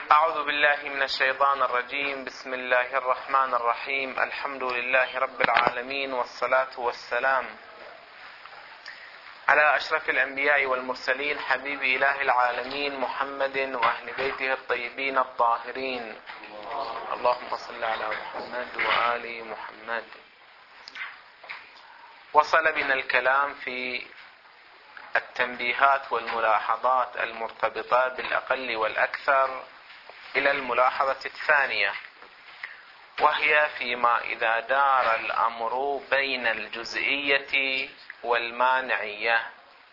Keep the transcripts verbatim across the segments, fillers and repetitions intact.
أعوذ بالله من الشيطان الرجيم. بسم الله الرحمن الرحيم. الحمد لله رب العالمين، والصلاة والسلام على أشرف الأنبياء والمرسلين، حبيب إله العالمين محمد وأهل بيته الطيبين الطاهرين. اللهم صل على محمد وآل محمد. وصل بنا الكلام في التنبيهات والملاحظات المرتبطة بالأقل والأكثر إلى الملاحظة الثانية، وهي فيما إذا دار الأمر بين الجزئية والمانعية.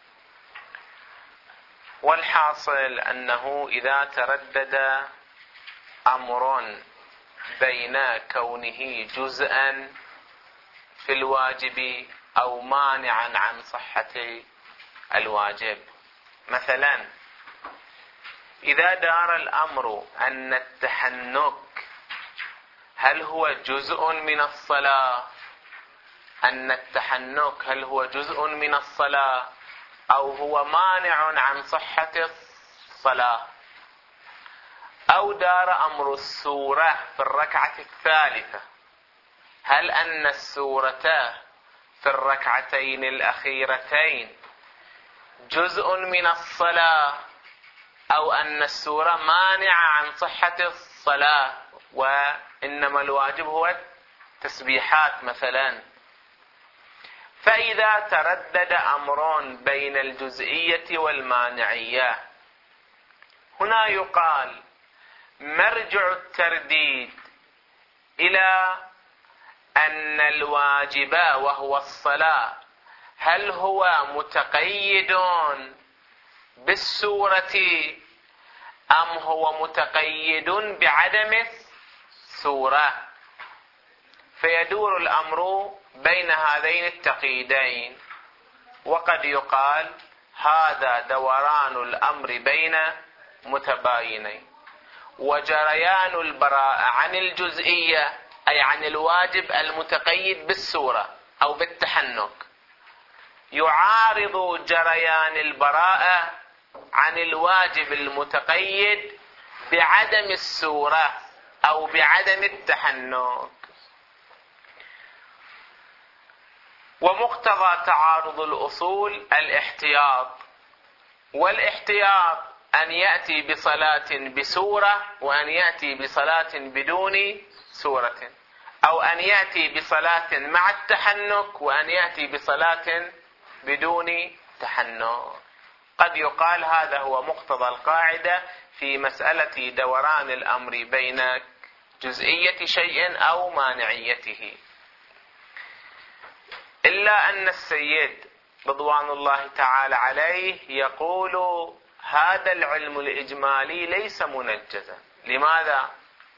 والحاصل أنه إذا تردد أمر بين كونه جزءا في الواجب أو مانعا عن صحة الواجب، مثلا إذا دار الأمر أن التحنك هل هو جزء من الصلاة أن التحنك هل هو جزء من الصلاة أو هو مانع عن صحة الصلاة، أو دار أمر السورة في الركعة الثالثة هل أن السورة في الركعتين الأخيرتين جزء من الصلاة أو أن السورة مانعة عن صحة الصلاة وإنما الواجب هو التسبيحات مثلا. فإذا تردد أمر بين الجزئية والمانعية، هنا يقال مرجع الترديد إلى أن الواجب وهو الصلاة هل هو متقيد بالسورة أم هو متقيد بعدم السورة، فيدور الأمر بين هذين التقييدين. وقد يقال هذا دوران الأمر بين متباينين، وجريان البراءة عن الجزئية أي عن الواجب المتقيد بالسورة أو بالتحنك يعارض جريان البراءة عن الواجب المتقيد بعدم السورة أو بعدم التحنك. ومقتضى تعارض الأصول الاحتياط، والاحتياط أن يأتي بصلاة بسورة وأن يأتي بصلاة بدون سورة، أو أن يأتي بصلاة مع التحنك وأن يأتي بصلاة بدون تحنك. قد يقال هذا هو مقتضى القاعدة في مسألة دوران الأمر بين جزئية شيء أو مانعيته، إلا أن السيد رضوان الله تعالى عليه يقول هذا العلم الإجمالي ليس منجزا. لماذا؟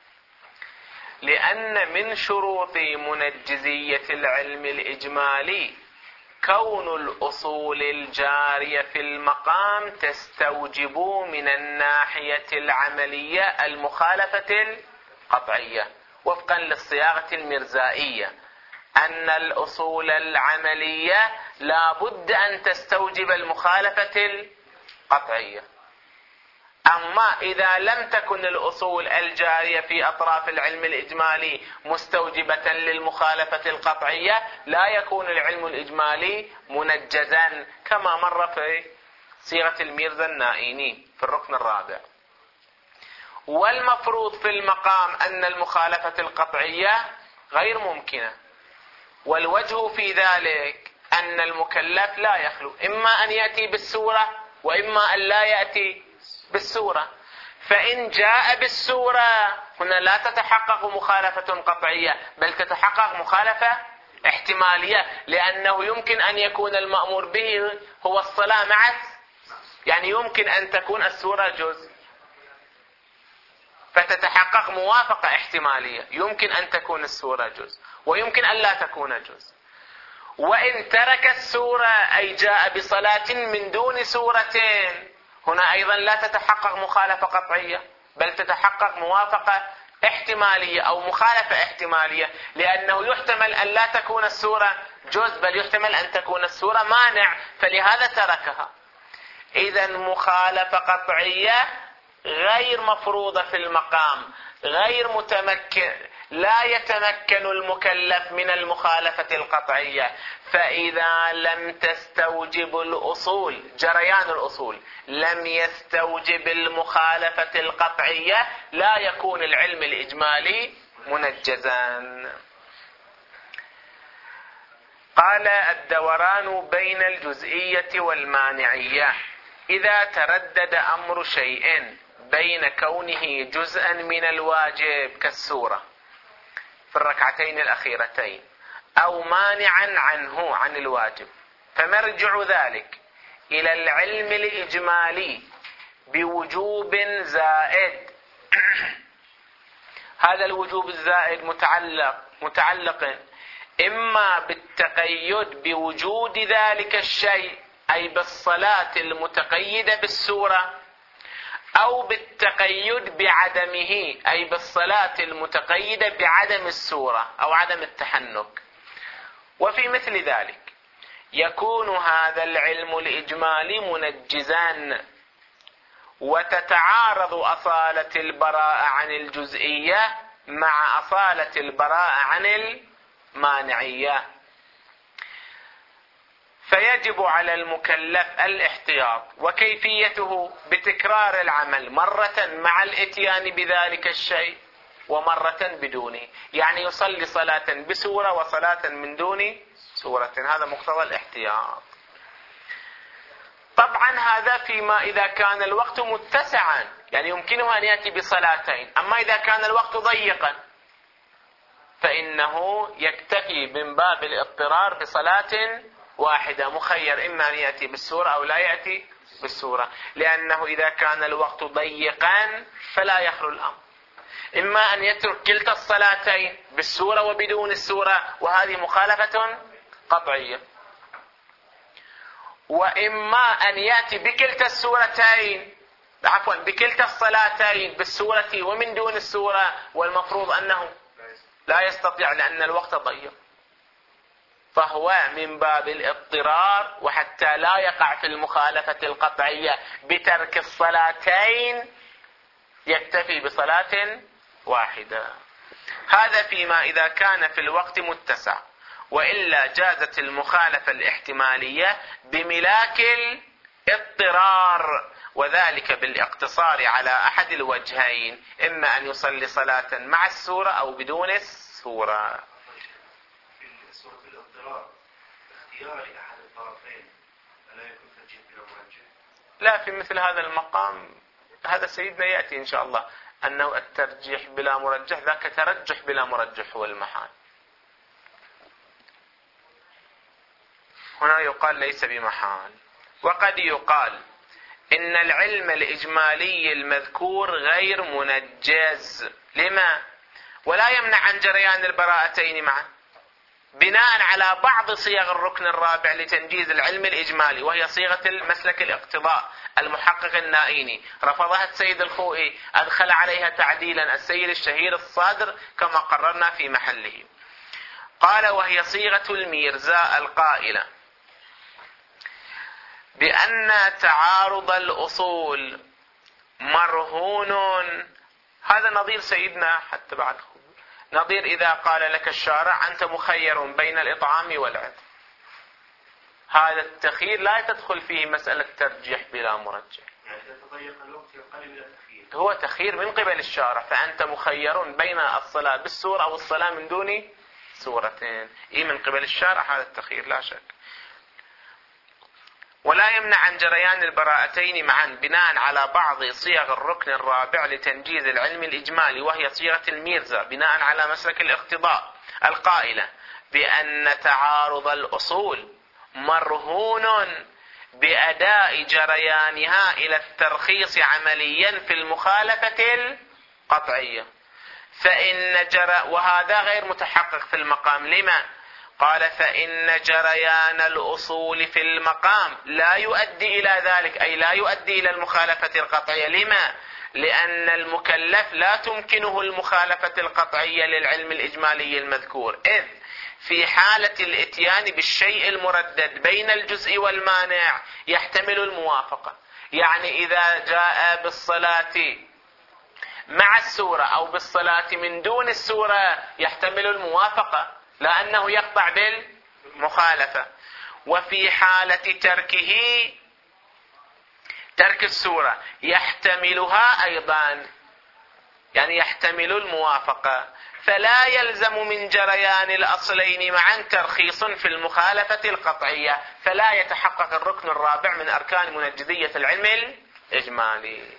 لأن من شروط منجزية العلم الإجمالي كون الأصول الجارية في المقام تستوجب من الناحية العملية المخالفة القطعية، وفقا للصياغة المرزائية أن الأصول العملية لا بد أن تستوجب المخالفة القطعية. أما إذا لم تكن الأصول الجارية في أطراف العلم الإجمالي مستوجبة للمخالفة القطعية لا يكون العلم الإجمالي منجزا، كما مر في صيغة الميرزا النائيني في الركن الرابع. والمفروض في المقام أن المخالفة القطعية غير ممكنة، والوجه في ذلك أن المكلف لا يخلو إما أن يأتي بالسورة وإما أن لا يأتي بالسورة. فإن جاء بالسورة هنا لا تتحقق مخالفة قطعية بل تتحقق مخالفة احتمالية، لأنه يمكن أن يكون المأمور به هو الصلاة معه، يعني يمكن أن تكون السورة جزء فتتحقق موافقة احتمالية، يمكن أن تكون السورة جزء ويمكن أن لا تكون جزء. وإن ترك السورة أي جاء بصلاة من دون سورتين هنا أيضا لا تتحقق مخالفة قطعية بل تتحقق موافقة احتمالية أو مخالفة احتمالية، لأنه يحتمل أن لا تكون السورة جزء بل يحتمل أن تكون السورة مانع، فلهذا تركها. إذن مخالفة قطعية غير مفروضة في المقام، غير متمكن، لا يتمكن المكلف من المخالفة القطعية. فإذا لم تستوجب الأصول، جريان الأصول لم يستوجب المخالفة القطعية، لا يكون العلم الإجمالي منجزا. قال الدوران بين الجزئية والمانعية: إذا تردد أمر شيء بين كونه جزءا من الواجب كالسورة في الركعتين الأخيرتين أو مانعا عنه عن الواجب، فمرجع ذلك إلى العلم الإجمالي بوجوب زائد. هذا الوجوب الزائد متعلق متعلق إما بالتقيد بوجود ذلك الشيء أي بالصلاة المتقيدة بالسورة، أو بالتقيد بعدمه أي بالصلاة المتقيدة بعدم السورة أو عدم التحنك. وفي مثل ذلك يكون هذا العلم الإجمالي منجزا، وتتعارض أصالة البراءة عن الجزئية مع أصالة البراءة عن المانعية. فيجب على المكلف الاحتياط، وكيفيته بتكرار العمل مرة مع الاتيان بذلك الشيء ومرة بدونه، يعني يصلي صلاة بسورة وصلاة من دون سورة. هذا مقتضى الاحتياط. طبعا هذا فيما إذا كان الوقت متسعا، يعني يمكنه أن يأتي بصلاتين. أما إذا كان الوقت ضيقا فإنه يكتفي من باب الاضطرار بصلاة واحدة، مخير إما أن يأتي بالسورة أو لا يأتي بالسورة، لأنه إذا كان الوقت ضيقا فلا يخلو الأمر، إما أن يترك كلتا الصلاتين بالسورة وبدون السورة، وهذه مخالفة قطعية، وإما أن يأتي بكلتا السورتين عفوا بكلتا الصلاتين بالسورة ومن دون السورة، والمفروض أنه لا يستطيع لأن الوقت ضيق، فهو من باب الاضطرار، وحتى لا يقع في المخالفة القطعية بترك الصلاتين يكتفي بصلاة واحدة. هذا فيما إذا كان في الوقت متسع، وإلا جازت المخالفة الاحتمالية بملاك الاضطرار، وذلك بالاقتصار على أحد الوجهين، إما أن يصلي صلاة مع السورة أو بدون السورة. في سورة الاضطرار اختيار أحد الطرفين ألا يكون ترجيح بلا مرجح؟ لا، في مثل هذا المقام هذا سيدنا يأتي إن شاء الله أنه الترجيح بلا مرجح ذاك ترجح بلا مرجح هو المحال. هنا يقال ليس بمحال. وقد يقال إن العلم الإجمالي المذكور غير منجز. لما؟ ولا يمنع عن جريان البراءتين معا، بناء على بعض صيغ الركن الرابع لتنجيز العلم الإجمالي، وهي صيغة المسلك الاقتضاء المحقق النائيني، رفضها السيد الخوئي، أدخل عليها تعديلا السيد الشهير الصادر كما قررنا في محله. قال: وهي صيغة الميرزاء القائلة بأن تعارض الأصول مرهون. هذا نظير سيدنا حتى بعد نظير إذا قال لك الشارع أنت مخير بين الإطعام والعتق. هذا التخيير لا تدخل فيه مسألة ترجيح بلا مرجح، يعني إذا تضيق الوقت ينقلب إلى تخيير، هو تخيير من قبل الشارع، فأنت مخير بين الصلاة بالسورة أو الصلاة من دون سورتين. إيه من قبل الشارع هذا التخيير لا شك. ولا يمنع عن جريان البراءتين معا بناء على بعض صيغ الركن الرابع لتنجيز العلم الإجمالي، وهي صيغة الميرزا بناء على مسلك الاقتضاء القائلة بأن تعارض الأصول مرهون بأداء جريانها إلى الترخيص عمليا في المخالفة القطعية. فإن جرى وهذا غير متحقق في المقام. لما؟ قال: فإن جريان الأصول في المقام لا يؤدي إلى ذلك، أي لا يؤدي إلى المخالفة القطعية. لما؟ لأن المكلف لا تمكنه المخالفة القطعية للعلم الإجمالي المذكور، إذ في حالة الإتيان بالشيء المردد بين الجزء والمانع يحتمل الموافقة، يعني إذا جاء بالصلاة مع السورة أو بالصلاة من دون السورة يحتمل الموافقة، لأنه يقطع بالمخالفة. وفي حالة تركه ترك السورة يحتملها أيضا، يعني يحتمل الموافقة. فلا يلزم من جريان الأصلين معا ترخيص في المخالفة القطعية، فلا يتحقق الركن الرابع من أركان منجزية العلم الإجمالي.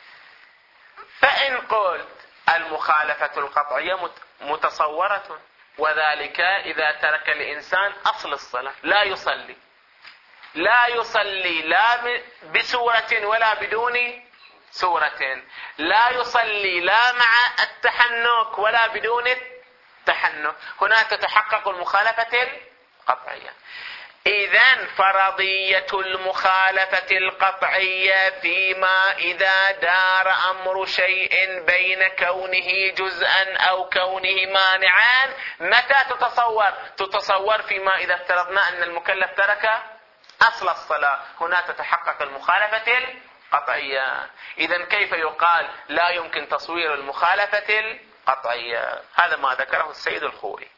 فإن قلت المخالفة القطعية متصورة، وذلك إذا ترك الإنسان أصل الصلاة، لا يصلي لا يصلي لا بسورة ولا بدون سورة، لا يصلي لا مع التحنك ولا بدون التحنك، هنا تتحقق المخالفة القطعية. إذن فرضية المخالفة القطعية فيما إذا دار أمر شيء بين كونه جزءا أو كونه مانعا، متى تتصور؟ تتصور فيما إذا افترضنا أن المكلف ترك أصل الصلاة، هنا تتحقق المخالفة القطعية. إذن كيف يقال لا يمكن تصوير المخالفة القطعية؟ هذا ما ذكره السيد الخوري.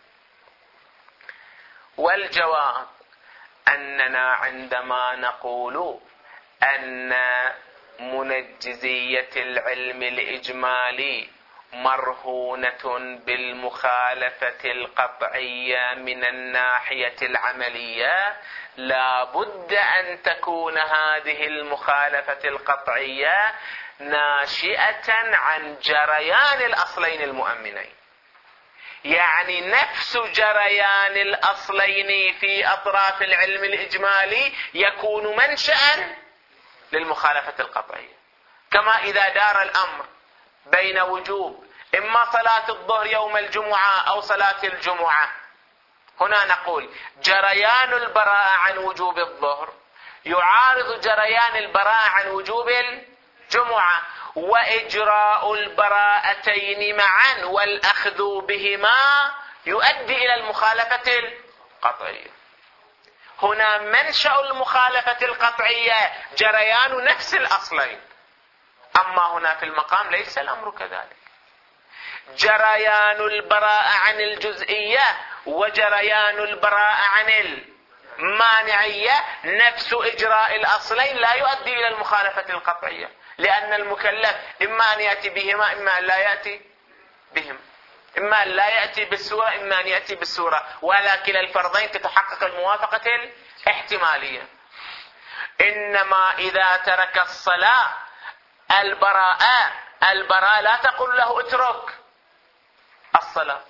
والجواب أننا عندما نقول أن منجزية العلم الإجمالي مرهونة بالمخالفة القطعية من الناحية العملية، لا بد أن تكون هذه المخالفة القطعية ناشئة عن جريان الأصلين المؤمنين، يعني نفس جريان الأصلين في أطراف العلم الإجمالي يكون منشأ للمخالفة القطعية. كما إذا دار الأمر بين وجوب إما صلاة الظهر يوم الجمعة أو صلاة الجمعة، هنا نقول جريان البراءة عن وجوب الظهر يعارض جريان البراءة عن وجوب الجمعة، وإجراء البراءتين معا والأخذ بهما يؤدي إلى المخالفة القطعية. هنا منشأ المخالفة القطعية جريان نفس الأصلين، أما هنا في المقام ليس الأمر كذلك. جريان البراءة عن الجزئية وجريان البراءة عن المانعية نفس إجراء الأصلين لا يؤدي إلى المخالفة القطعية، لأن المكلف إما أن يأتي بهما إما أن لا يأتي بهم، إما أن لا يأتي بالسورة إما أن يأتي بالسورة، ولكن الفرضين تتحقق الموافقة الاحتمالية. إنما إذا ترك الصلاة البراءة البراءة لا تقول له اترك الصلاة.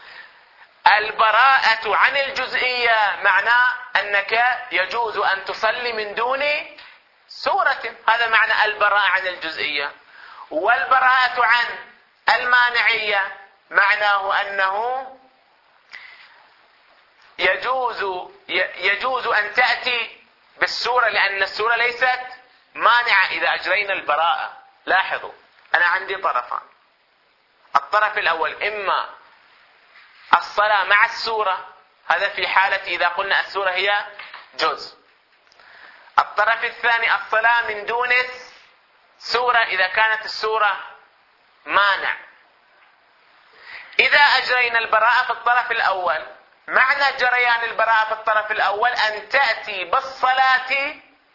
البراءة عن الجزئية معناه أنك يجوز أن تصلي من دون سورة، هذا معنى البراءة عن الجزئية. والبراءة عن المانعية معناه أنه يجوز يجوز أن تأتي بالسورة، لأن السورة ليست مانعة إذا أجرينا البراءة. لاحظوا أنا عندي طرفان، الطرف الأول إما الصلاة مع السورة، هذا في حالة إذا قلنا السورة هي جزء. الطرف الثاني الصلاة من دون سورة إذا كانت السورة مانع. إذا أجرينا البراءة في الطرف الأول، معنى جريان البراءة في الطرف الأول أن تأتي بالصلاة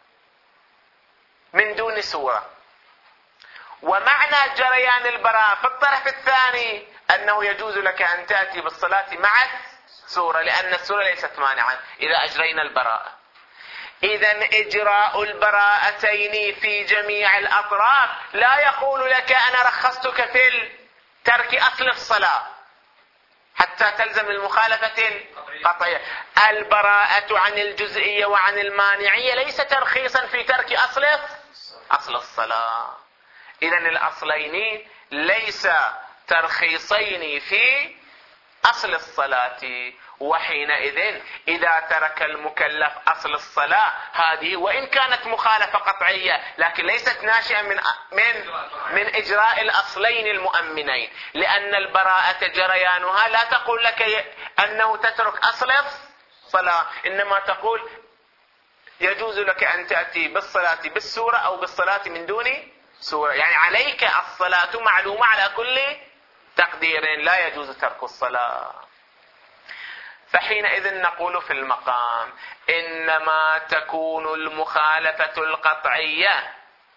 من دون سورة، ومعنى جريان البراءة في الطرف الثاني أنه يجوز لك أن تأتي بالصلاة مع السورة، لأن السورة ليست مانعا إذا أجرينا البراءة. إذن إجراء البراءتين في جميع الأطراف لا يقول لك أنا رخصتك في ترك أصل الصلاة حتى تلزم المخالفة القطعية. البراءة عن الجزئية وعن المانعية ليس ترخيصا في ترك أصل أصل الصلاة. إذن الأصلين ليس ترخيصين في أصل الصلاة، وحينئذ إذا ترك المكلف أصل الصلاة هذه وإن كانت مخالفة قطعية لكن ليست ناشئة من من من إجراء الأصلين المؤمنين، لأن البراءة جريانها لا تقول لك أنه تترك أصل الصلاة، إنما تقول يجوز لك أن تأتي بالصلاة بالسورة أو بالصلاة من دون سورة، يعني عليك الصلاة معلومة على كل تقدير، لا يجوز ترك الصلاة. فحينئذ نقول في المقام إنما تكون المخالفة القطعية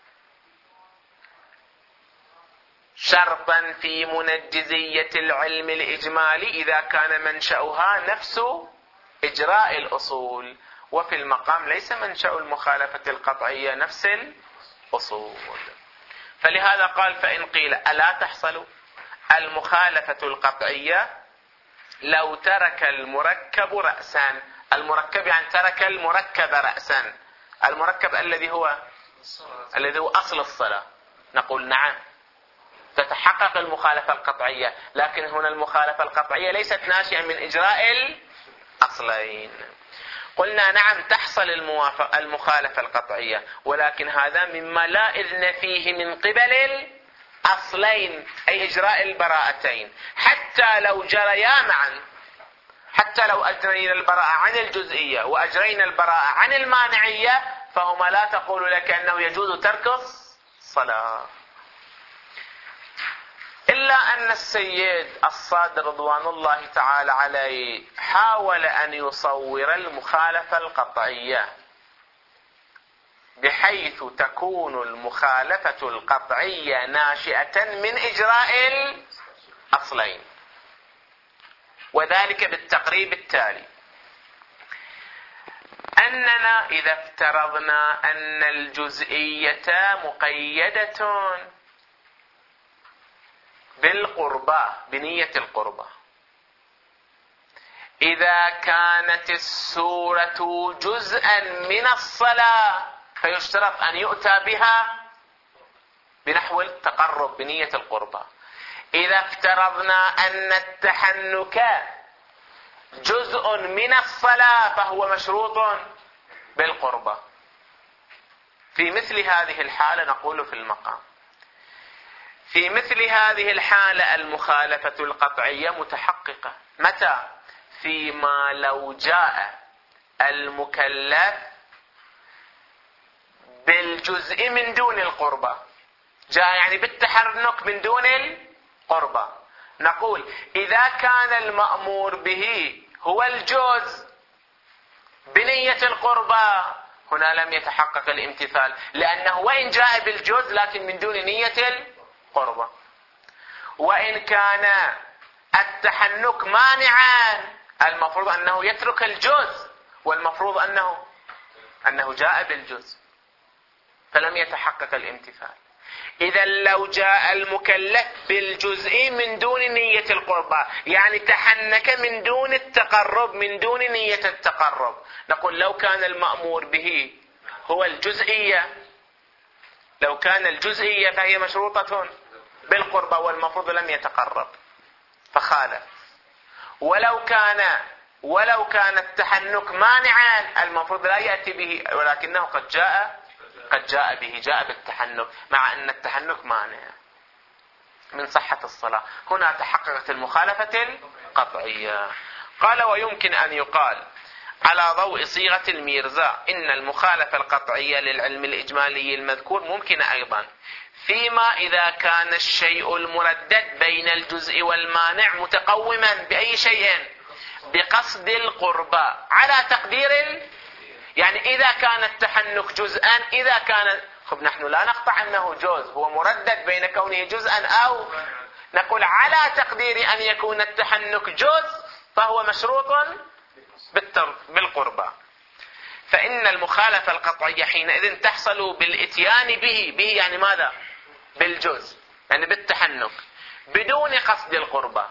شرطا في منجزية العلم الإجمالي إذا كان منشأها نفس إجراء الأصول، وفي المقام ليس منشأ المخالفة القطعية نفس الأصول. فلهذا قال فإن قيل ألا تحصل المخالفة القطعية لو ترك المركب رأسا. المركب يعني ترك المركب رأسا، المركب الذي هو الذي هو أصل الصلاة. نقول نعم تتحقق المخالفة القطعية، لكن هنا المخالفة القطعية ليست ناشئة من إجراء الأصلين. قلنا نعم تحصل المخالفة القطعية، ولكن هذا مما لا إذن فيه من قبل الأصلين أي إجراء البراءتين، حتى لو جريا معا، حتى لو أجرينا البراءة عن الجزئية وأجرينا البراءة عن المانعية، فهما لا تقول لك أنه يجوز ترك الصلاة. إلا أن السيد الصادق رضوان الله تعالى عليه حاول أن يصور المخالفة القطعية بحيث تكون المخالفة القطعية ناشئة من إجراء الأصلين، وذلك بالتقريب التالي: أننا إذا افترضنا أن الجزئية مقيدة بالقربة بنية القربة، إذا كانت السورة جزءا من الصلاة فيشترط أن يؤتى بها بنحو التقرب بنية القربة. إذا افترضنا أن التحنك جزء من الصلاة فهو مشروط بالقربة. في مثل هذه الحالة نقول في المقام في مثل هذه الحالة المخالفة القطعية متحققة. متى؟ فيما لو جاء المكلف بالجزء من دون القربة، جاء يعني بالتحنك من دون القربة. نقول إذا كان المأمور به هو الجزء بنية القربة هنا لم يتحقق الامتثال، لأنه وإن جاء بالجزء لكن من دون نية القربة. وإن كان التحنك مانعا المفروض أنه يترك الجزء، والمفروض أنه أنه جاء بالجزء، فلم يتحقق الامتثال. إذا لو جاء المكلف بالجزء من دون نية القربة، يعني تحنك من دون التقرب من دون نية التقرب، نقول لو كان المأمور به هو الجزئية، لو كان الجزئية فهي مشروطة بالقربة والمفروض لم يتقرب فخالف. ولو كان ولو كان التحنك مانعا المفروض لا يأتي به، ولكنه قد جاء قد جاء به، جاء بالتحنك مع أن التحنك مانع من صحة الصلاة. هنا تحققت المخالفة القطعية. قال ويمكن أن يقال على ضوء صيغة الميرزا إن المخالفة القطعية للعلم الإجمالي المذكور ممكنة أيضا فيما إذا كان الشيء المردد بين الجزء والمانع متقوما بأي شيء بقصد القربة على تقدير ال... يعني إذا كان التحنك جزءا، إذا كان خب نحن لا نقطع أنه جزء، هو مردد بين كونه جزءا أو نقول على تقدير أن يكون التحنك جزء فهو مشروط بالقربة، فإن المخالفة القطعية حينئذ تحصل بالإتيان به به يعني ماذا؟ بالجزء، يعني بالتحنك بدون قصد القربة،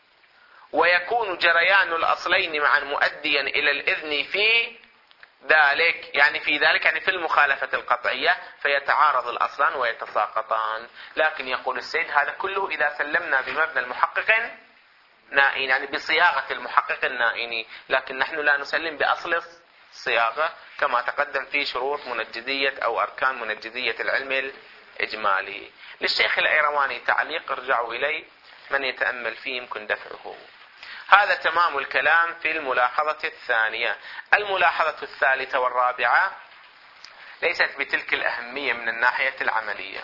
ويكون جريان الأصلين معا مؤديا إلى الإذن في ذلك، يعني في ذلك يعني في المخالفة القطعية، فيتعارض الأصلان ويتساقطان. لكن يقول السيد هذا كله إذا سلمنا بمبنى المحقق نائن، يعني بصياغة المحقق النائني، لكن نحن لا نسلم بأصل الصياغة كما تقدم في شروط منجدية أو أركان منجدية العلم الإجمالي. للشيخ الأيرواني تعليق ارجعوا إليه، من يتأمل فيه يمكن دفعه. هذا تمام الكلام في الملاحظة الثانية. الملاحظة الثالثة والرابعة ليست بتلك الأهمية من الناحية العملية،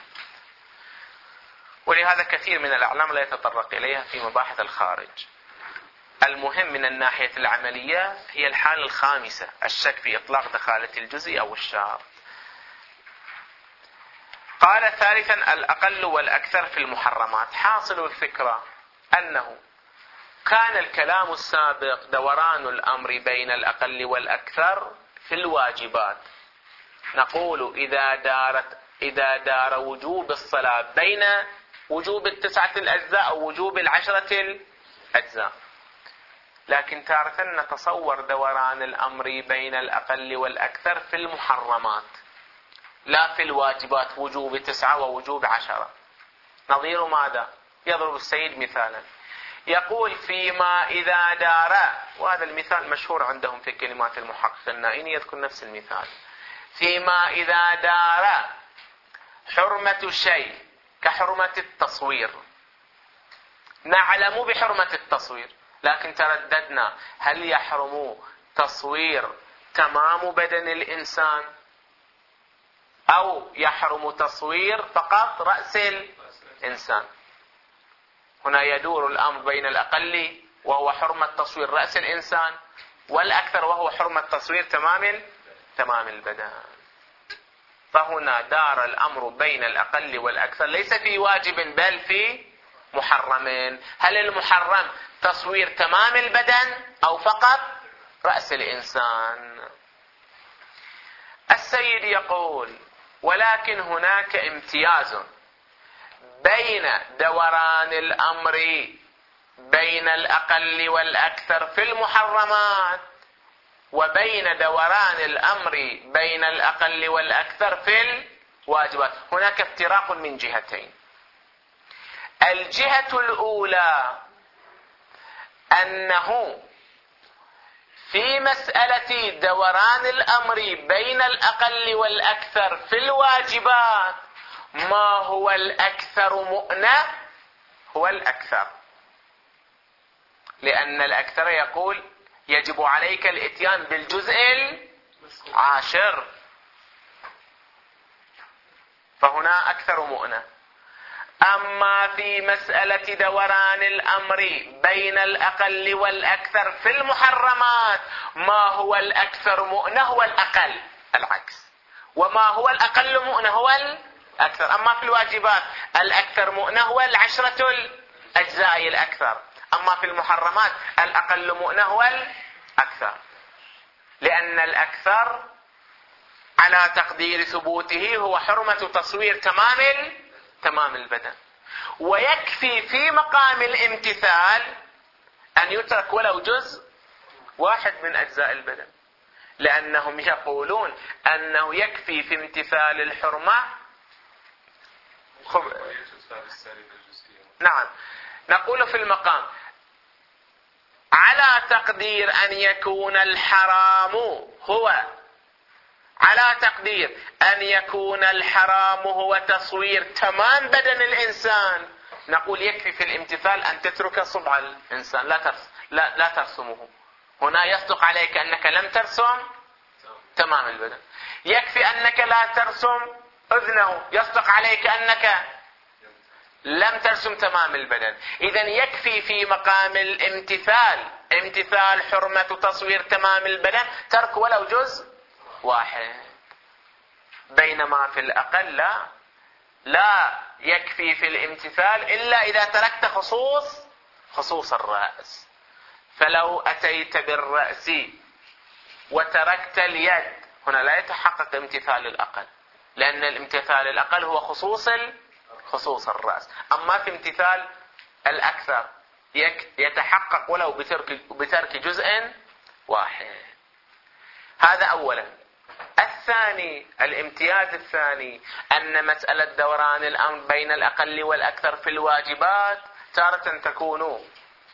ولهذا كثير من الأعلام لا يتطرق إليها في مباحث الخارج. المهم من الناحية العملية هي الحالة الخامسة، الشك في إطلاق دخالة الجزء أو الشرط. قال ثالثا الأقل والأكثر في المحرمات. حاصل الفكرة أنه كان الكلام السابق دوران الأمر بين الأقل والأكثر في الواجبات. نقول إذا دارت إذا دار وجوب الصلاة بين وجوب التسعة الأجزاء أو وجوب العشرة الأجزاء، لكن تارة نتصور دوران الأمر بين الأقل والأكثر في المحرمات لا في الواجبات، وجوب تسعة ووجوب عشرة. نظير ماذا؟ يضرب السيد مثالا يقول فيما إذا دار، وهذا المثال مشهور عندهم في كلمات المحقق النائين، يذكر نفس المثال. فيما إذا دار حرمة شيء كحرمة التصوير، نعلم بحرمة التصوير لكن ترددنا هل يحرم تصوير تمام بدن الإنسان أو يحرم تصوير فقط رأس الإنسان. هنا يدور الأمر بين الأقل وهو حرمة تصوير رأس الإنسان والأكثر وهو حرمة تصوير تمام تمام البدن. فهنا دار الأمر بين الأقل والأكثر ليس في واجب بل في محرم. هل المحرم تصوير تمام البدن أو فقط رأس الإنسان؟ السيد يقول ولكن هناك امتياز بين دوران الأمر بين الأقل والأكثر في المحرمات وبين دوران الأمر بين الأقل والأكثر في الواجبات. هناك افتراق من جهتين. الجهة الأولى أنه في مسألة دوران الأمر بين الأقل والأكثر في الواجبات ما هو الأكثر مؤنة هو الأكثر، لأن الأكثر يقول يجب عليك الاتيان بالجزء العاشر، فهنا أكثر مؤنة. أما في مسألة دوران الأمر بين الأقل والأكثر في المحرمات ما هو الأكثر مؤنة هو الأقل، العكس، وما هو الأقل مؤنة هو الأكثر. أما في الواجبات الأكثر مؤنة هو العشرة الأجزاء الأكثر، أما في المحرمات الأقل مؤنة هو الأكثر، لأن الأكثر على تقدير ثبوته هو حرمة تصوير تمام تمام البدن. ويكفي في مقام الامتثال أن يترك ولو جزء واحد من أجزاء البدن، لأنهم يقولون أنه يكفي في امتثال الحرمة خب... نعم، نقول في المقام على تقدير أن يكون الحرام هو على تقدير أن يكون الحرام هو تصوير تمام بدن الإنسان، نقول يكفي في الامتثال أن تترك صبع الإنسان لا ترسم لا, لا ترسمه. هنا يصدق عليك أنك لم ترسم تمام البدن. يكفي أنك لا ترسم أذنه، يصدق عليك أنك لم ترسم تمام البدن. إذن يكفي في مقام الامتثال امتثال حرمة تصوير تمام البدن ترك ولو جزء واحد، بينما في الأقل لا, لا يكفي في الامتثال إلا إذا تركت خصوص خصوص الرأس. فلو أتيت بالرأس وتركت اليد هنا لا يتحقق امتثال الأقل، لأن الامتثال الأقل هو خصوص خصوص الرأس. أما في امتثال الأكثر يتحقق ولو بترك, بترك جزء واحد. هذا أولا. الثاني، الامتياز الثاني أن مسألة دوران الأمر بين الأقل والأكثر في الواجبات تارة تكون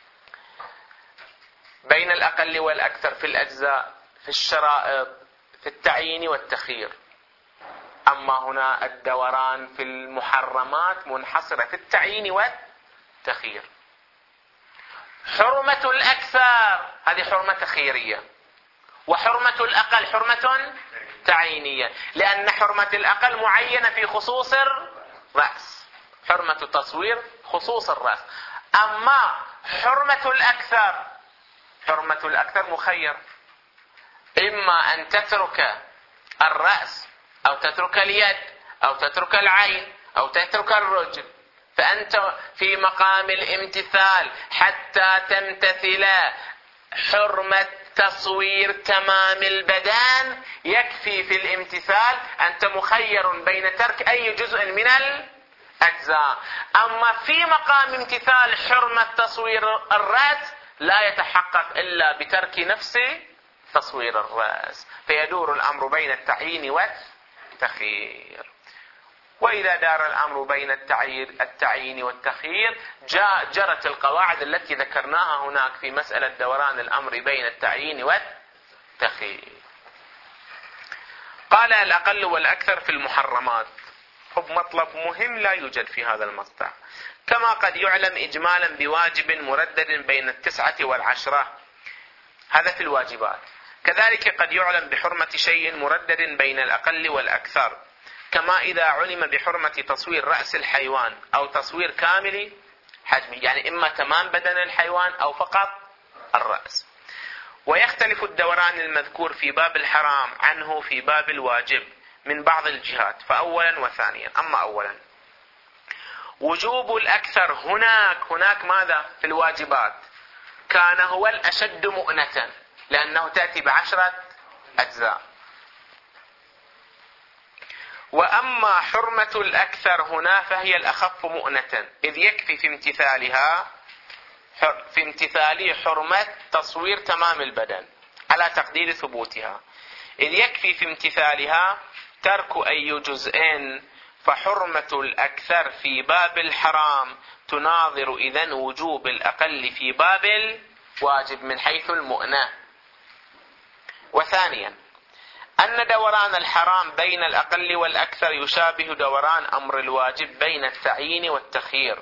بين الأقل والأكثر في الأجزاء، في الشرائط، في التعيين والتخيير. أما هنا الدوران في المحرمات منحصرة في التعيين والتخيير. حرمة الأكثر هذه حرمة تخييرية، وحرمة الأقل حرمة تعيينية، لأن حرمة الأقل معينة في خصوص الرأس، حرمة التصوير خصوص الرأس. أما حرمة الأكثر، حرمة الأكثر مخير، إما أن تترك الرأس أو تترك اليد أو تترك العين أو تترك الرجل، فأنت في مقام الامتثال حتى تمتثل حرمة تصوير تمام البدن. يكفي في الامتثال أنت مخير بين ترك أي جزء من الأجزاء. أما في مقام امتثال حرمة تصوير الرأس لا يتحقق إلا بترك نفس تصوير الرأس، فيدور الأمر بين التعيين والتخيير. وإذا دار الأمر بين التعيين والتخيير جاء جرت القواعد التي ذكرناها هناك في مسألة دوران الأمر بين التعيين والتخيير. قال الأقل والأكثر في المحرمات. خب مطلب مهم لا يوجد في هذا المقطع. كما قد يعلم إجمالا بواجب مردد بين التسعة والعشرة، هذا في الواجبات. كذلك قد يعلم بحرمة شيء مردد بين الأقل والأكثر، كما إذا علم بحرمة تصوير رأس الحيوان أو تصوير كامل حجمه، يعني إما تمام بدن الحيوان أو فقط الرأس. ويختلف الدوران المذكور في باب الحرام عنه في باب الواجب من بعض الجهات، فأولا وثانيا. أما أولا وجوب الأكثر هناك هناك ماذا في الواجبات كان هو الأشد مؤنة، لأنه تأتي بعشرة أجزاء. وأما حرمة الأكثر هنا فهي الأخف مؤنة، إذ يكفي في امتثالها في امتثال حرمة تصوير تمام البدن على تقدير ثبوتها، إذ يكفي في امتثالها ترك أي جزء. فحرمة الأكثر في باب الحرام تناظر إذن وجوب الأقل في باب الواجب من حيث المؤنة. وثانيا أن دوران الحرام بين الأقل والأكثر يشابه دوران أمر الواجب بين التعيين والتخيير،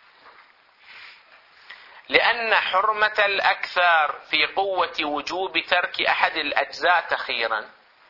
لأن حرمة الأكثر في قوة وجوب ترك أحد الأجزاء تخييرا،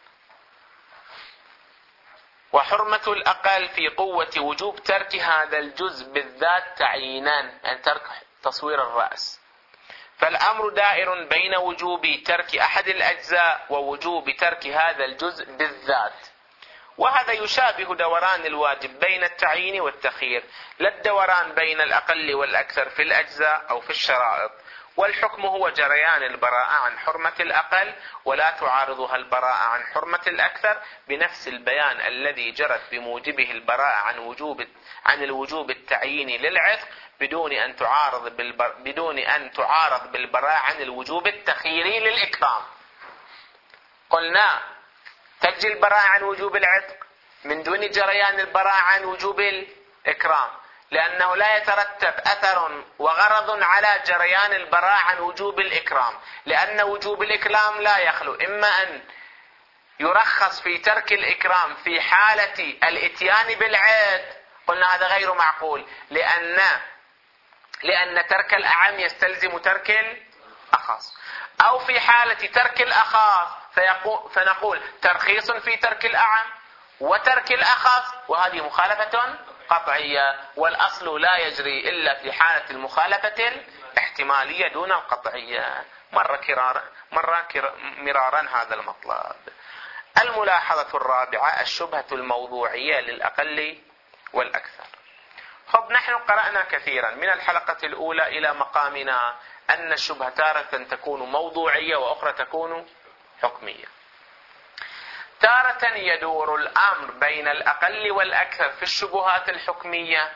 وحرمة الأقل في قوة وجوب ترك هذا الجزء بالذات تعيينا، أن ترك تصوير الرأس. فالأمر دائر بين وجوب ترك أحد الأجزاء ووجوب ترك هذا الجزء بالذات، وهذا يشابه دوران الواجب بين التعيين والتخيير، لا الدوران بين الأقل والأكثر في الأجزاء أو في الشرائط. والحكم هو جريان البراءة عن حرمة الأقل، ولا تعارضها البراءة عن حرمة الأكثر بنفس البيان الذي جرت بموجبه البراءة عن وجوب عن الوجوب التعييني للعتق بدون أن تعارض بالبر... بدون أن تعارض بالبراءة عن الوجوب التخييري للإكرام. قلنا تجي البراءة عن وجوب العتق من دون جريان البراءة عن وجوب الإكرام، لأنه لا يترتب أثر وغرض على جريان البراءة عن وجوب الإكرام، لأن وجوب الإكرام لا يخلو إما أن يرخص في ترك الإكرام في حالة الإتيان بالعتق، قلنا هذا غير معقول، لأن لأن ترك الأعم يستلزم ترك الأخص، أو في حالة ترك الأخص فنقول ترخيص في ترك الأعم وترك الأخص، وهذه مخالفة قطعية، والأصل لا يجري إلا في حالة المخالفة الاحتمالية دون القطعية. مرة كرارا مرة كرا مرارا هذا المطلب. الملاحظة الرابعة الشبهة الموضوعية للأقل والأكثر. خب نحن قرأنا كثيرا من الحلقة الأولى إلى مقامنا أن الشبهة تارة تكون موضوعية وأخرى تكون حكمية. تارة يدور الأمر بين الأقل والأكثر في الشبهات الحكمية،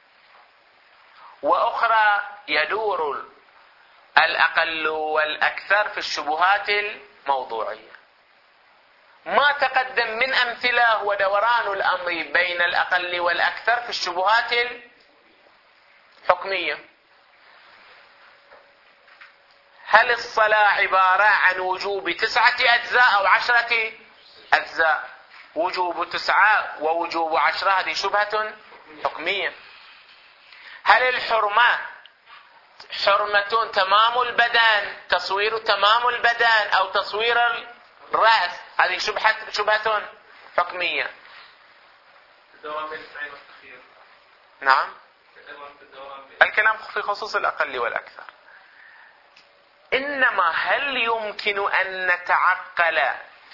وأخرى يدور الأقل والأكثر في الشبهات الموضوعية. ما تقدم من أمثلة هو دوران الأمر بين الأقل والأكثر في الشبهات الحكمية. هل الصلاة عبارة عن وجوب تسعة أجزاء أو عشرة أجزاء؟ وجوب تسعة ووجوب عشرة هذه شبهة حكمية. هل الحرمة حرمة تمام البدن، تصوير تمام البدن أو تصوير الرأس، هذه شبهة شبهة حكمية. نعم، الكلام في خصوص الأقل والأكثر. إنما هل يمكن أن نتعقل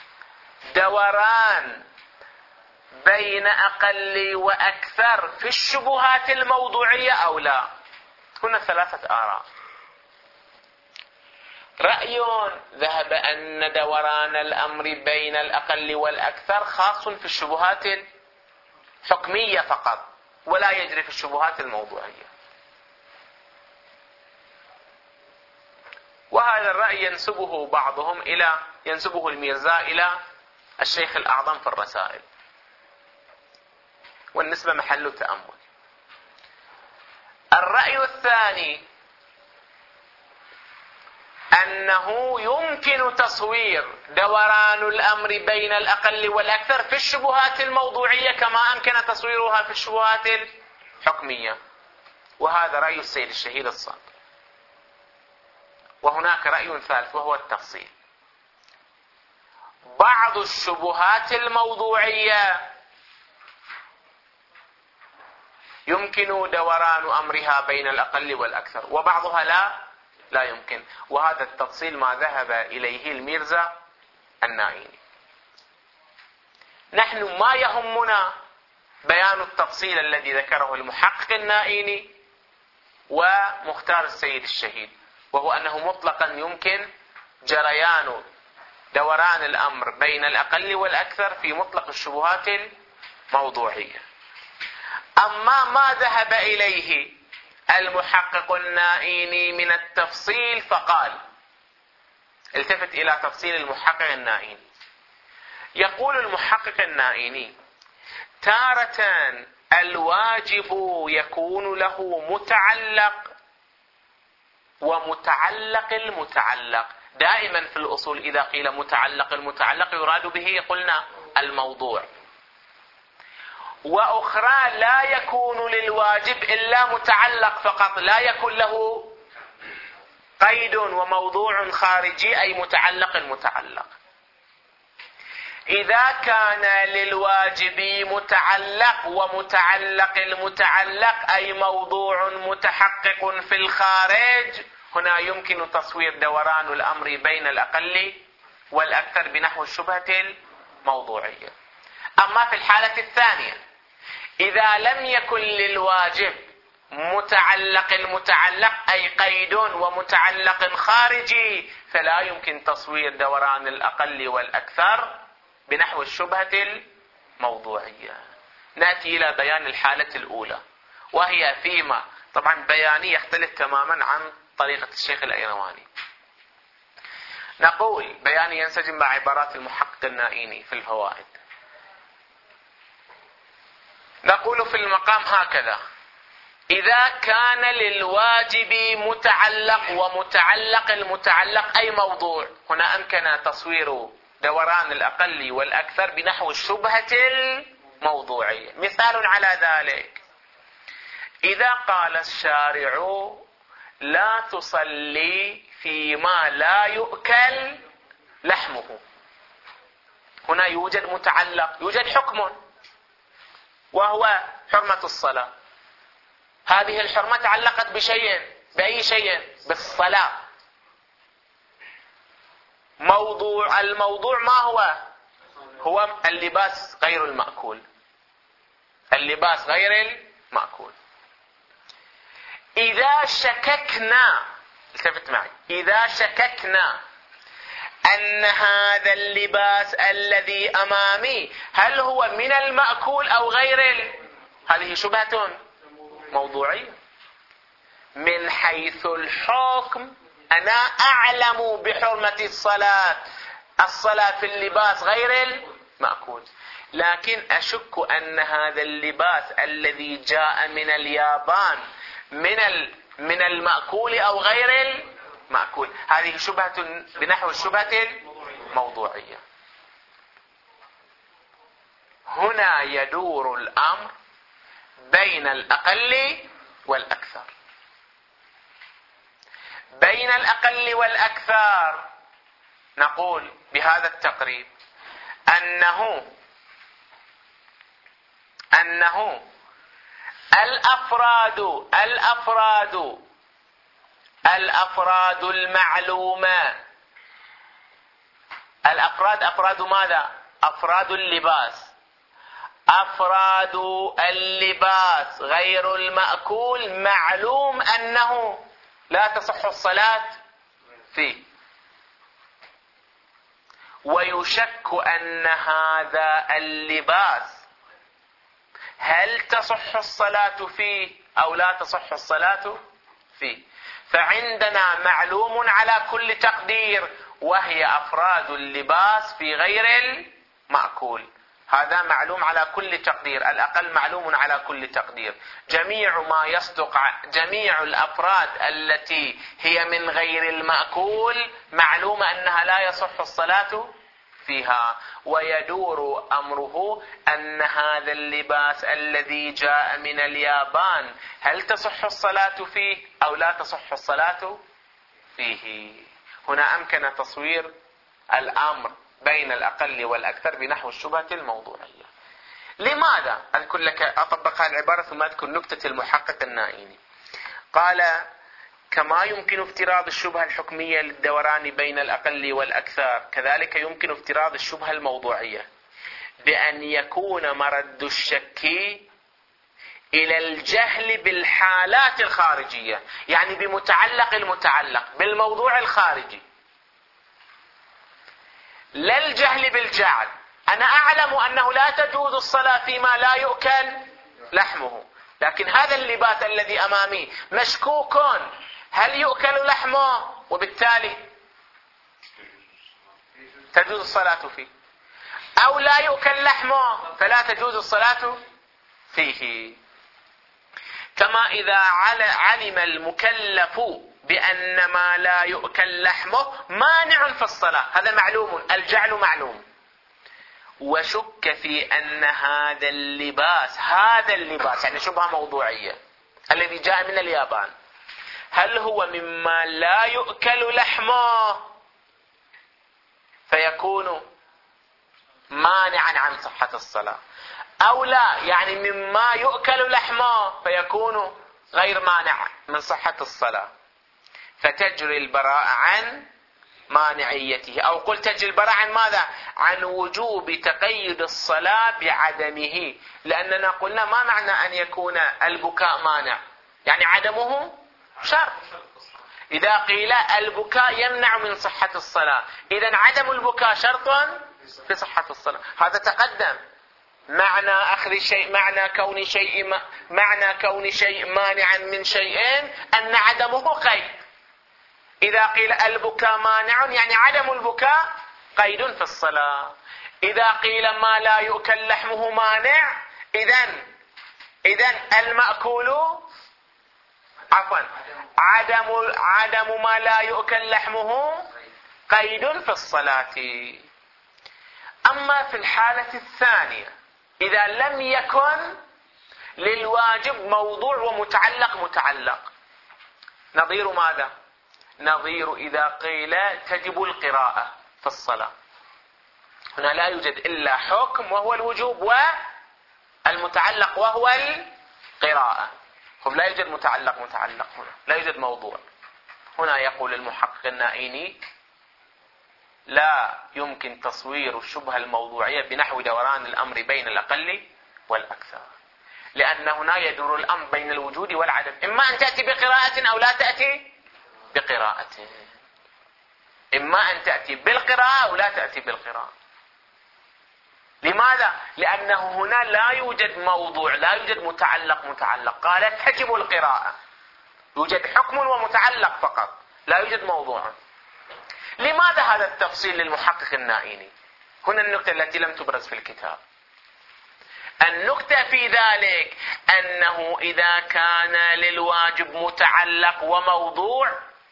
دوران بين أقل وأكثر في الشبهات الموضوعية أو لا؟ هنا ثلاثة آراء. رأي ذهب أن دوران الأمر بين الأقل والأكثر خاص في الشبهات الحكمية فقط، ولا يجري في الشبهات الموضوعية. وهذا الرأي ينسبه بعضهم إلى ينسبه الميرزا إلى الشيخ الأعظم في الرسائل، والنسبة محل تأمل. الرأي الثاني أنه يمكن تصوير دوران الأمر بين الأقل والأكثر في الشبهات الموضوعية كما أمكن تصويرها في الشبهات الحكمية، وهذا رأي السيد الشهيد الصادق. وهناك رأي ثالث وهو التفصيل. بعض الشبهات الموضوعية يمكن دوران أمرها بين الأقل والأكثر، وبعضها لا لا يمكن، وهذا التفصيل ما ذهب إليه الميرزا النائيني. نحن ما يهمنا بيان التفصيل الذي ذكره المحقق النائيني ومختار السيد الشهيد، وهو أنه مطلقا يمكن جريان دوران الأمر بين الأقل والأكثر في مطلق الشبهات الموضوعية. أما ما ذهب إليه المحقق النائيني من التفصيل فقال، التفت إلى تفصيل المحقق النائيني. يقول المحقق النائيني: تارة الواجب يكون له متعلق ومتعلق المتعلق. دائما في الأصول إذا قيل متعلق المتعلق يراد به قلنا الموضوع. وأخرى لا يكون للواجب إلا متعلق فقط، لا يكون له قيد وموضوع خارجي أي متعلق المتعلق. إذا كان للواجب متعلق ومتعلق المتعلق أي موضوع متحقق في الخارج، هنا يمكن تصوير دوران الأمر بين الأقل والأكثر بنحو الشبهة الموضوعية. أما في الحالة الثانية إذا لم يكن للواجب متعلق المتعلق أي قيد ومتعلق خارجي، فلا يمكن تصوير دوران الأقل والأكثر بنحو الشبهة الموضوعية. نأتي إلى بيان الحالة الأولى، وهي فيما طبعا بياني يختلف تماما عن طريقة الشيخ الأيرواني. نقول بياني ينسجم مع عبارات المحقق النائيني في الفوائد. نقول في المقام هكذا: إذا كان للواجب متعلق ومتعلق المتعلق أي موضوع، هنا أمكن تصوير دوران الأقل والأكثر بنحو الشبهة الموضوعية. مثال على ذلك: إذا قال الشارع لا تصلي فيما لا يؤكل لحمه، هنا يوجد متعلق، يوجد حكم وهو حرمة الصلاة. هذه الحرمة تعلقت بشيء، بأي شيء؟ بالصلاة. موضوع الموضوع ما هو؟ هو اللباس غير المأكول، اللباس غير المأكول. إذا شككنا، التفت معي، إذا شككنا أن هذا اللباس الذي أمامي هل هو من المأكول أو غيره، هذه شبهة موضوعية. من حيث الحكم أنا أعلم بحرمة الصلاة، الصلاة في اللباس غير المأكول، لكن أشك أن هذا اللباس الذي جاء من اليابان من من المأكول أو غير المأكول. هذه شبهة بنحو الشبهة الموضوعية. هنا يدور الأمر بين الأقل والأكثر. بين الأقل والأكثر، نقول بهذا التقريب أنه أنه الأفراد الأفراد الأفراد المعلومة، الأفراد أفراد ماذا؟ أفراد اللباس، أفراد اللباس غير المأكول معلوم أنه لا تصح الصلاة فيه، ويشك أن هذا اللباس هل تصح الصلاة فيه أو لا تصح الصلاة فيه. فعندنا معلوم على كل تقدير وهي أفراد اللباس في غير المأكول، هذا معلوم على كل تقدير، الأقل معلوم على كل تقدير. جميع ما يصدق جميع الأفراد التي هي من غير المأكول معلوم أنها لا يصح الصلاة فيها، ويدور أمره أن هذا اللباس الذي جاء من اليابان هل تصح الصلاة فيه أو لا تصح الصلاة فيه. هنا أمكن تصوير الأمر بين الأقل والأكثر بنحو الشبهة الموضوعية. لماذا؟ أذكر لك أطبق هذه العبارة ثم أذكر نكتة المحقق النائيني. قال: كما يمكن افتراض الشبهة الحكمية للدوران بين الأقل والأكثر، كذلك يمكن افتراض الشبهة الموضوعية بأن يكون مرد الشك إلى الجهل بالحالات الخارجية، يعني بمتعلق المتعلق بالموضوع الخارجي، لا الجهل بالجعل. أنا أعلم أنه لا تجوز الصلاة فيما لا يؤكل لحمه، لكن هذا اللباس الذي أمامي مشكوك هل يؤكل لحمه، وبالتالي تجوز الصلاة فيه، أو لا يؤكل لحمه فلا تجوز الصلاة فيه. كما إذا علم المكلف بأن ما لا يؤكل لحمه مانع في الصلاة، هذا معلوم، الجعل معلوم، وشك في أن هذا اللباس هذا اللباس يعني شبهة موضوعية الذي جاء من اليابان هل هو مما لا يؤكل لحمه فيكون مانعا عن صحة الصلاة، أو لا يعني مما يؤكل لحمه فيكون غير مانع من صحة الصلاة، فتجري البراءة عن مانعيته. أو قل تجري البراءة عن ماذا؟ عن وجوب تقيد الصلاة بعدمه، لأننا قلنا ما معنى أن يكون البكاء مانع؟ يعني عدمه شرط. إذا قيل البكاء يمنع من صحة الصلاة، إذن عدم البكاء شرط في صحة الصلاة. هذا تقدم. معنى أخذ شيء، معنى كون شيء معنى كون شيء مانعا من شيئين أن عدمه قيد. إذا قيل البكاء مانع يعني عدم البكاء قيد في الصلاة. إذا قيل ما لا يؤكل لحمه مانع، إذن إذن المأكول عفوا عدم عدم ما لا يؤكل لحمه قيد في الصلاة. أما في الحالة الثانية إذا لم يكن للواجب موضوع ومتعلق متعلق، نظير ماذا؟ نظير إذا قيل تجب القراءة في الصلاة، هنا لا يوجد إلا حكم وهو الوجوب والمتعلق وهو القراءة، هم لا يوجد متعلق متعلق هنا، لا يوجد موضوع. هنا يقول المحقق النائيني لا يمكن تصوير الشبهة الموضوعية بنحو دوران الأمر بين الأقل والأكثر، لأن هنا يدور الأمر بين الوجود والعدم، إما أن تأتي بقراءة أو لا تأتي بقراءة، إما أن تأتي بالقراءة أو لا تأتي بالقراءة. لماذا؟ لأنه هنا لا يوجد موضوع، لا يوجد متعلق متعلق، قال تجب القراءة، يوجد حكم ومتعلق فقط، لا يوجد موضوع. لماذا هذا التفصيل للمحقق النائيني؟ هنا النقطة التي لم تبرز في الكتاب. النقطة في ذلك أنه إذا كان للواجب متعلق وموضوع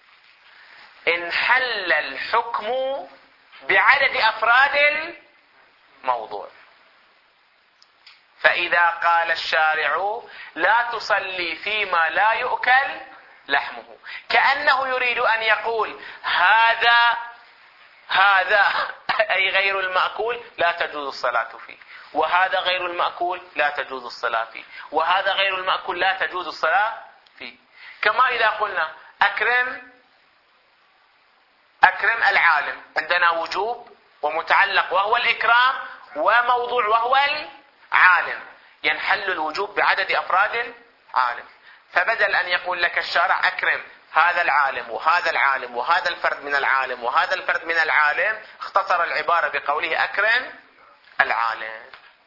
انحل الحكم بعدد أفراد الموضوع. فإذا قال الشارع لا تصلي فيما لا يؤكل لحمه، كأنه يريد أن يقول هذا هذا أي غير المأكول لا تجوز الصلاة فيه، وهذا غير المأكول لا تجوز الصلاة فيه، وهذا غير المأكول لا تجوز الصلاة فيه. كما إذا قلنا أكرم أكرم العالم، عندنا وجوب ومتعلق وهو الإكرام، وموضوع وهو العالم، ينحل الوجوب بعدد أفراد العالم. فبدل أن يقول لك الشارع أكرم هذا العالم وهذا العالم وهذا الفرد من العالم وهذا الفرد من العالم، اختصر العبارة بقوله أكرم العالم.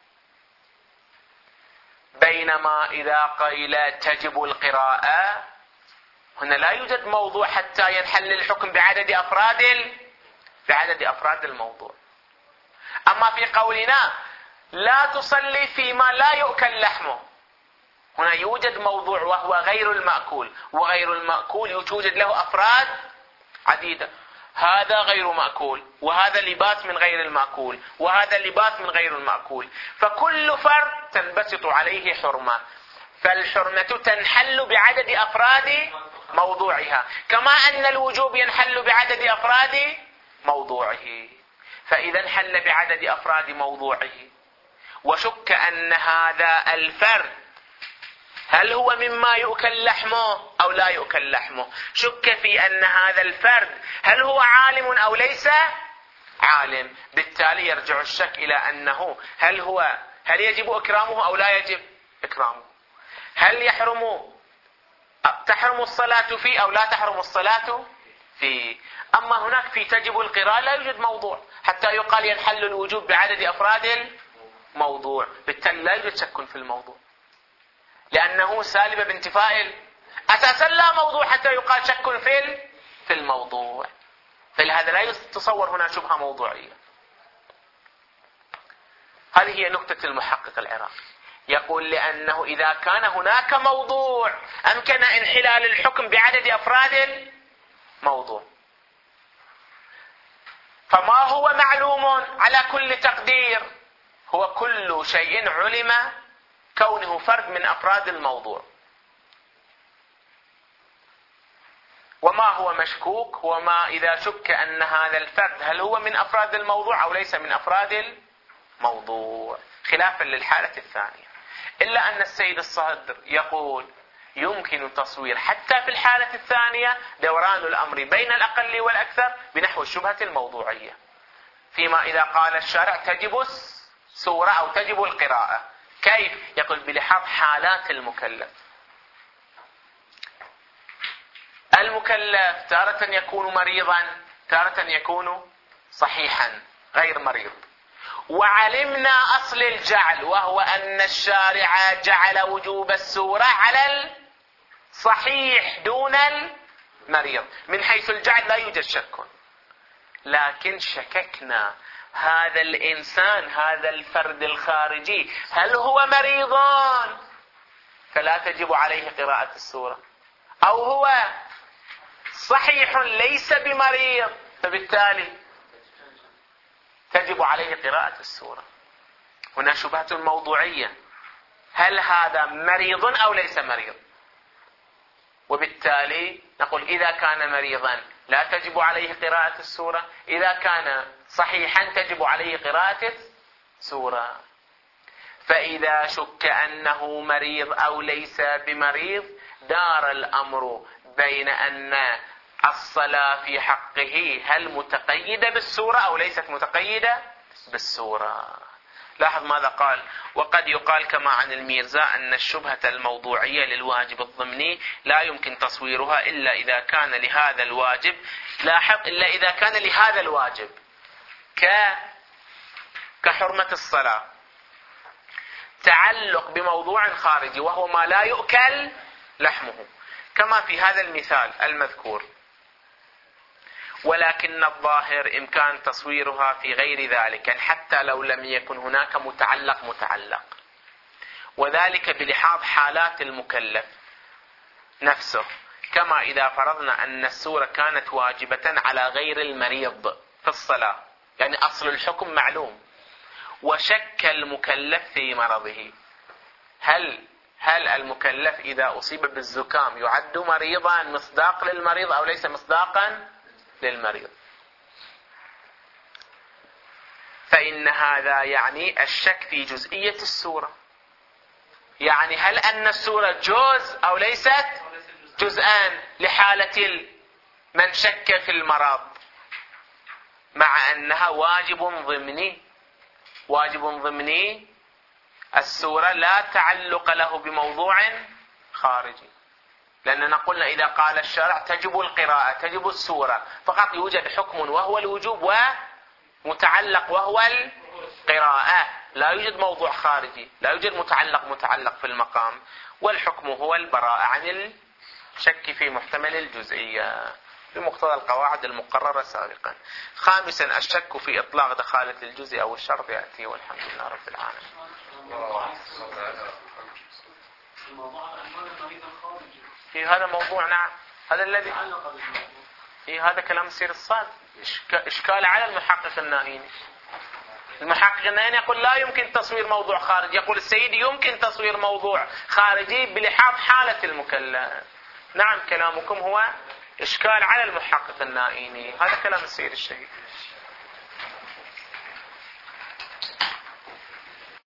بينما إذا قيل تجب القراءة، هنا لا يوجد موضوع حتى ينحل الحكم بعدد أفراد بعدد أفراد الموضوع. أما في قولنا لا تصلي فيما لا يؤكل لحمه، هنا يوجد موضوع وهو غير المأكول، وغير المأكول يوجد له أفراد عديدة، هذا غير مأكول، وهذا لباس من غير المأكول، وهذا لباس من غير المأكول، فكل فرد تنبسط عليه حرمة، فالحرمة تنحل بعدد أفراد موضوعها، كما أن الوجوب ينحل بعدد أفراد موضوعه. فإذا انحل بعدد أفراد موضوعه وشك أن هذا الفرد هل هو مما يؤكل لحمه أو لا يؤكل لحمه، شك في أن هذا الفرد هل هو عالم أو ليس عالم، بالتالي يرجع الشك إلى أنه هل هو هل يجب إكرامه أو لا يجب إكرامه، هل يحرم تحرم الصلاة فيه أو لا تحرم الصلاة فيه. أما هناك في تجب القراءة لا يوجد موضوع حتى يقال ينحل الوجوب بعدد أفراد الموضوع، بالتالي لا يوجد شك في الموضوع، لأنه سالب بانتفاء أساسا لا موضوع حتى يقال شك في في الموضوع، فلهذا لا يتصور هنا شبهة موضوعية. هذه هي نقطة المحقق العراقي، يقول لأنه إذا كان هناك موضوع أمكن انحلال الحكم بعدد أفراد الموضوع، فما هو معلوم على كل تقدير هو كل شيء علم كونه فرد من أفراد الموضوع، وما هو مشكوك هو ما إذا شك أن هذا الفرد هل هو من أفراد الموضوع أو ليس من أفراد الموضوع، خلافا للحالة الثانية. إلا أن السيد الصدر يقول يمكن تصوير حتى في الحالة الثانية دوران الأمر بين الأقل والأكثر بنحو الشبهة الموضوعية، فيما إذا قال الشارع تجب السورة أو تجب القراءة، كيف؟ يقول بلحاظ حالات المكلف. المكلف تارة يكون مريضا، تارة يكون صحيحا غير مريض، وعلمنا أصل الجعل وهو أن الشارع جعل وجوب السورة على الصحيح دون المريض، من حيث الجعل لا يوجد شك، لكن شككنا هذا الإنسان هذا الفرد الخارجي هل هو مريض فلا تجب عليه قراءة السورة، أو هو صحيح ليس بمريض فبالتالي تجب عليه قراءة السورة. هنا شبهة موضوعية، هل هذا مريض أو ليس مريض، وبالتالي نقول إذا كان مريضا لا تجب عليه قراءة السورة، إذا كان صحيحا تجب عليه قراءة السورة. فإذا شك أنه مريض أو ليس بمريض دار الأمر بين أن الصلاة في حقه هل متقيدة بالسورة أو ليست متقيدة بالسورة. لاحظ ماذا قال: وقد يقال كما عن الميرزا أن الشبهة الموضوعية للواجب الضمني لا يمكن تصويرها إلا إذا كان لهذا الواجب لاحظ إلا إذا كان لهذا الواجب ك كحرمة الصلاة تعلق بموضوع خارجي وهو ما لا يؤكل لحمه، كما في هذا المثال المذكور، ولكن الظاهر إمكان تصويرها في غير ذلك حتى لو لم يكن هناك متعلق متعلق، وذلك بلحاظ حالات المكلف نفسه، كما إذا فرضنا أن السورة كانت واجبة على غير المريض في الصلاة، يعني أصل الحكم معلوم، وشك المكلف في مرضه هل هل المكلف إذا أصيب بالزكام يعد مريضا مصداق للمريض أو ليس مصداقا للمريض؟ فإن هذا يعني الشك في جزئية السورة. يعني هل أن السورة جزء أو ليست جزءان لحالة من شك في المرض، مع أنها واجب ضمني. واجب ضمني السورة لا تعلق له بموضوع خارجي، لأننا قلنا إذا قال الشارع تجب القراءة تجب السورة، فقط يوجد حكم وهو الوجوب ومتعلق وهو القراءة، لا يوجد موضوع خارجي، لا يوجد متعلق متعلق في المقام، والحكم هو البراءة عن الشك في محتمل الجزئية بمقتضى القواعد المقررة سابقا. خامسا الشك في إطلاق دخالة الجزء أو الشرط يأتي، والحمد لله رب العالمين. في هذا موضوع، نعم، هذا الذي في هذا كلام سير الصاد، إشكال على المحقق الناهيني. المحقق الناهيني يقول لا يمكن تصوير موضوع خارجي، يقول السيد يمكن تصوير موضوع خارجي بلحاظ حالة المكلف. نعم، كلامكم هو إشكال على المحقق النائيني، هذا كلام السيد الشهيد.